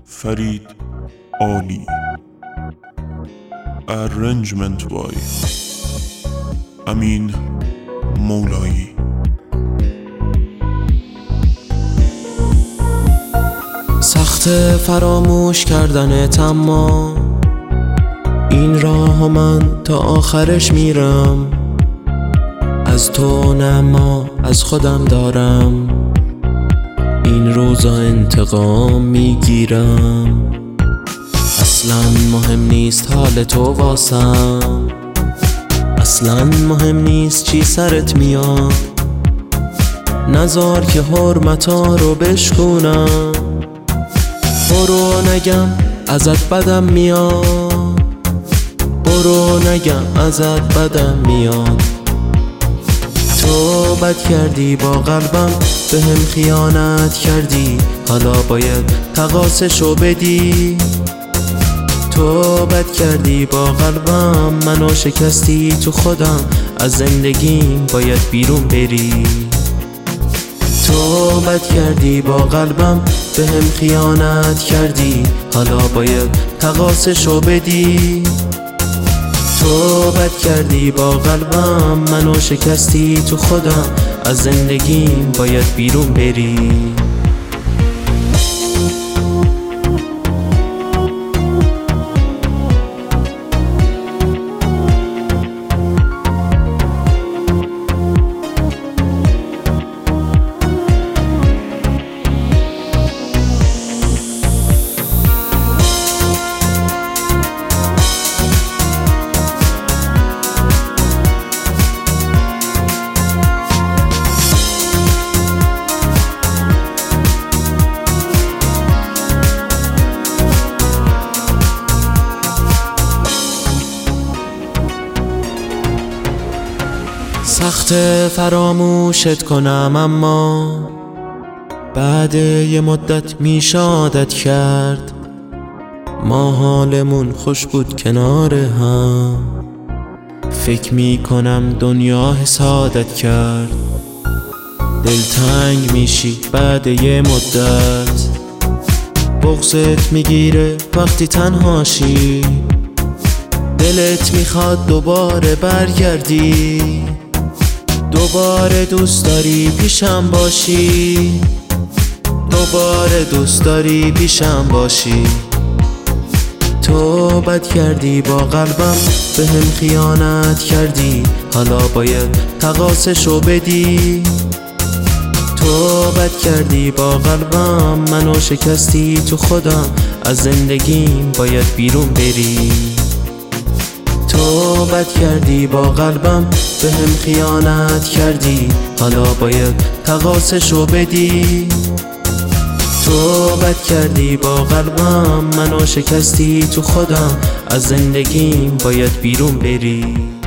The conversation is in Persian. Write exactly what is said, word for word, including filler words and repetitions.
فرید عالی. Arrangement by امین مولایی. سخت فراموش کردنت، اما این راه من تا آخرش میرم. از تو نه ما از خودم دارم، این روزا انتقام میگیرم. اصلا مهم نیست حال تو واسم، اصلا مهم نیست چی سرت میاد. نذار که حرمتا رو بشکونم، برو نگم ازت بدم میاد، برو نگم ازت بدم میاد. تو بد کردی با قلبم، به هم خیانت کردی، حالا باید تقاصشو بدی. تو بد کردی با قلبم، منو شکستی تو خودم، از زندگیم باید بیرون بری. تو بد کردی با قلبم، به هم خیانت کردی، حالا باید تقاصشو بدی. تو بد کردی با قلبم، منو شکستی تو خودم، از زندگیم باید بیرون بری. سخت فراموشت کنم، اما بعد یه مدت میشه عادت کرد. ما حالمون خوش بود کنار هم، فکر میکنم دنیا حسادت کرد. دلتنگ میشی بعد یه مدت، بغضت میگیره وقتی تنهاشی. دلت میخواد دوباره برگردی، دوباره دوست داری پیشم باشی، دوباره دوست داری پیشم باشی. تو بد کردی با قلبم، به هم خیانت کردی، حالا باید تقاصشو بدی. تو بد کردی با قلبم، منو شکستی تو خودم، از زندگیم باید بیرون بری. تو بد کردی با قلبم، به هم خیانت کردی، حالا باید تقاصشو بدی. تو بد کردی با قلبم، منو شکستی تو خودم، از زندگیم باید بیرون بری.